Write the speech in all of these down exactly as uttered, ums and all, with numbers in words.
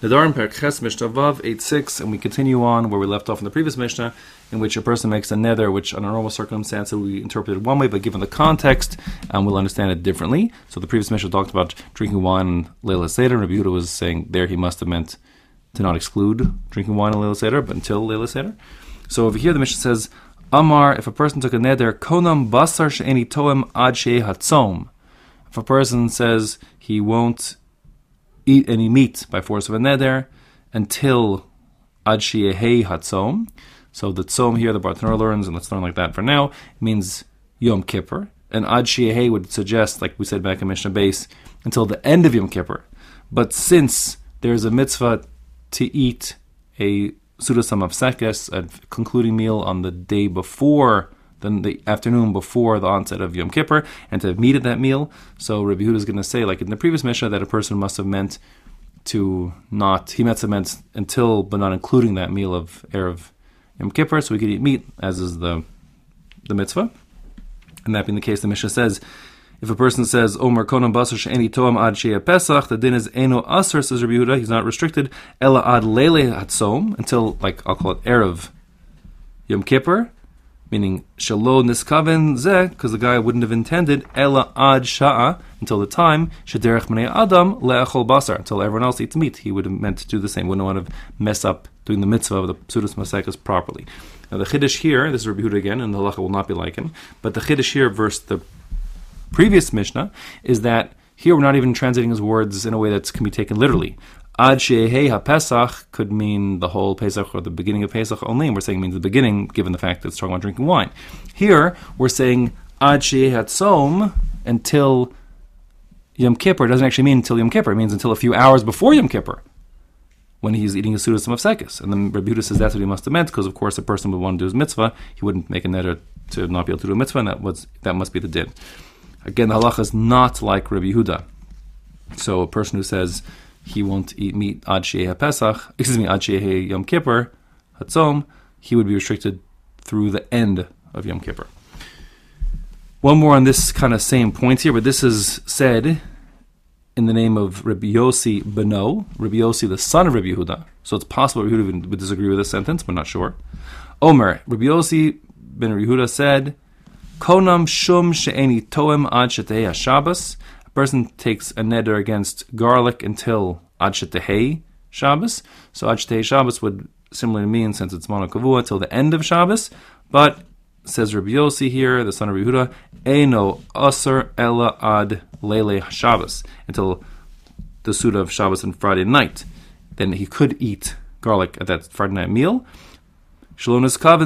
Nedarim Perek Ches Mishnah Vav eight six, and we continue on where we left off in the previous Mishnah, in which a person makes a neder, which under normal circumstances we interpreted one way, but given the context, um, we'll understand it differently. So the previous Mishnah talked about drinking wine and Leila Seder, and Rabbi Yehuda was saying there he must have meant to not exclude drinking wine and Leila Seder, but until Leila Seder. So over here the Mishnah says, Amar, if a person took a neder, konam basar she'eni toem ad she'eh hatzom. If a person says he won't eat any meat by force of a neder until ad she'eh hatzom. So the tzom here, the Bartanur learns, and let's learn like that for now, means Yom Kippur. And ad she'eh would suggest, like we said back in Mishnah Base, until the end of Yom Kippur. But since there's a mitzvah to eat a Sudas HaMafsekes, a concluding meal on the day before, then the afternoon before the onset of Yom Kippur, and to meet at that meal. So Rabbi Yehuda is going to say, like in the previous Mishnah, that a person must have meant to not, he must have meant until, but not including that meal of Erev Yom Kippur, so we could eat meat, as is the the mitzvah. And that being the case, the Mishnah says, if a person says, Omer konam basar she'eni toam ad she'eh Pesach, the din is eno asr, says Rabbi Yehuda, he's not restricted, ela ad leile hatzom, until, like, I'll call it Erev Yom Kippur, meaning shalo niskaven zeh, because the guy wouldn't have intended, ela ad sha'a, until the time, shederech bnei adam le'echol basar, until everyone else eats meat. He would have meant to do the same, wouldn't want to mess up doing the mitzvah of the Sudas Masekas properly. Now the Chiddush here, this is Rabbi Yehuda again, and the halacha will not be like him, but the Chiddush here versus the previous Mishnah is that here we're not even translating his words in a way that can be taken literally. Ad she'eh ha-Pesach could mean the whole Pesach or the beginning of Pesach only, and we're saying it means the beginning, given the fact that it's talking about drinking wine. Here, we're saying Ad she'eh hatzom, until Yom Kippur. It doesn't actually mean until Yom Kippur. It means until a few hours before Yom Kippur, when he's eating a Sudas HaMafsekes. And then Rabbi Yehuda says that's what he must have meant, because of course a person would want to do his mitzvah. He wouldn't make a neder to not be able to do a mitzvah, and that was that must be the din. Again, the halacha is not like Rabbi Yehuda. So a person who says he won't eat meat ad she'eh Pesach, excuse me, ad she'eh Yom Kippur, hatzom, he would be restricted through the end of Yom Kippur. One more on this kind of same point here, but this is said in the name of Rabbi Yossi Beno, Rabbi Yossi, the son of Rabbi Yehuda. So it's possible Rabbi Yehuda would disagree with this sentence, we're not sure. Omer, Rabbi Yossi ben Rabbi Yehuda said, Konam shum she'eni toem ad shetei Shabbos. A person takes a neder against garlic until ad shetei Shabbos. So ad shetei Shabbos would similarly mean, since it's monokavua, till the end of Shabbos. But, says Rabbi Yossi here, the son of Rabbi Yehuda, Eino aser ela ad leile Shabbos, until the Suda of Shabbos and Friday night. Then he could eat garlic at that Friday night meal. Because, like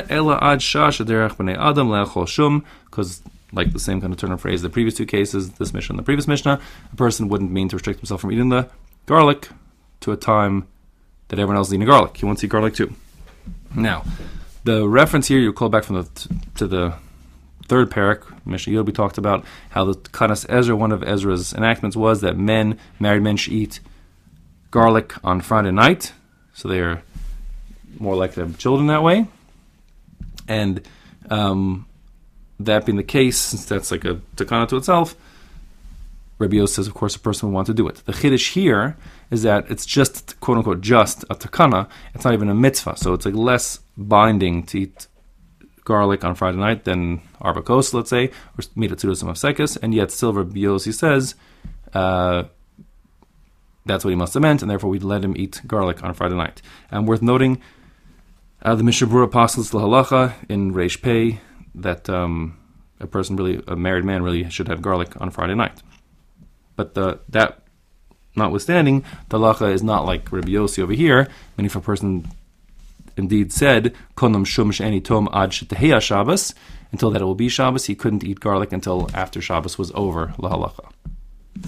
the same kind of turn of phrase, the previous two cases, this Mishnah and the previous Mishnah, a person wouldn't mean to restrict himself from eating the garlic to a time that everyone else is eating garlic. He wants to eat garlic too. Now, the reference here, you call back from the to the third parak, Mishnah Yod, we talked about how the Kanas Ezra, one of Ezra's enactments was that men, married men, should eat garlic on Friday night, so they are more likely to have children that way. And um, that being the case, since that's like a takana to itself, Rabbi Yossi says, of course, a person would want to do it. The chiddush here is that it's just, quote unquote, just a takana. It's not even a mitzvah. So it's like less binding to eat garlic on Friday night than arba kos, let's say, or meat at Sudas HaMafsekes. And yet still Rabbi Yossi says uh, that's what he must have meant, and therefore we'd let him eat garlic on Friday night. And worth noting, Uh, the Mishnah Berurah apostles the halacha in Reish Pei that um, a person really, a married man really should have garlic on Friday night. But the, that notwithstanding, the halacha is not like Rabbi Yossi over here. Meaning, if a person indeed said konam shum she'eni tom ad shetei Shabbos, until that it will be Shabbos, he couldn't eat garlic until after Shabbos was over, la halacha.